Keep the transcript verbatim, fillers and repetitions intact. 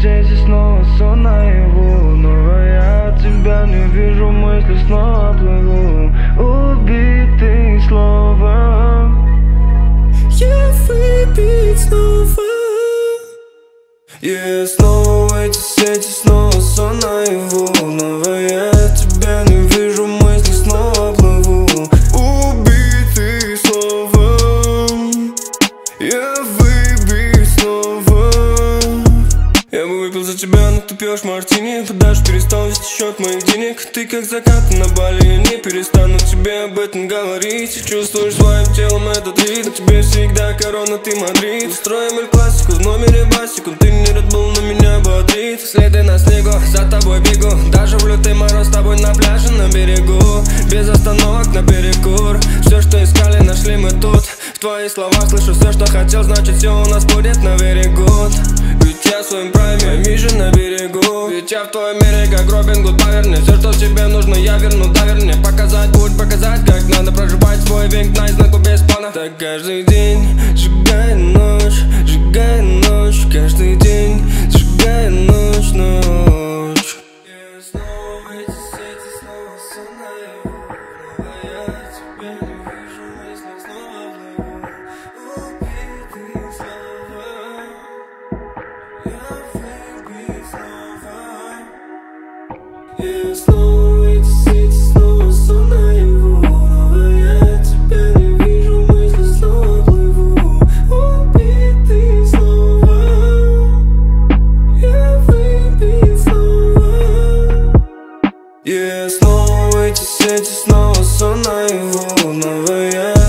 сети, снова сон наяву. Но я тебя не вижу, мысли снова плыву. Убитый словом. Я выпить снова. Я снова в эти сети, снова сон наяву. Но я тебя не вижу, мысли снова плыву. Убитый словом. Я выбит снова. Я бы выпил за тебя, но ты пьешь мартини. Подашь, перестал вести счет моих денег. Ты как закат на Бали, я не перестану тебе об этом говорить. И чувствуешь своим телом этот ритм. Тебе всегда корона, ты Мадрид. Устроим эль-классику, в номере басику. Ты не Red Bull, но меня бодрит. Следы на снегу, за тобой бегу. Даже в лютый мороз с тобой на пляже, на берегу. Без остановок на перекур. Все, что искали, нашли мы тут. В твоих словах слышу все, что хотел. Значит, все у нас будет на берегу. Ведь я в своем прайме, Миша на берегу. Ведь я в твоем мире, как Робин Гуд, поверни. Все, что тебе нужно, я верну, да верни. Показать путь, показать, как надо проживать свой век на изнаку без плана. Так каждый день, сжигая ночь, сжигая ночь. Каждый день, сжигая ночь, ночь. Я снова в эти сети, снова сон наяву. Но я тебя не вижу, мысли снова плыву. Убитый словом. Я выбит снова. Я снова в эти сети, снова сон наяву. Но я тебя не вижу, мысли снова плыву. Убитый словом. Я выбит снова. Я снова в эти сети, снова сон наяву. Но я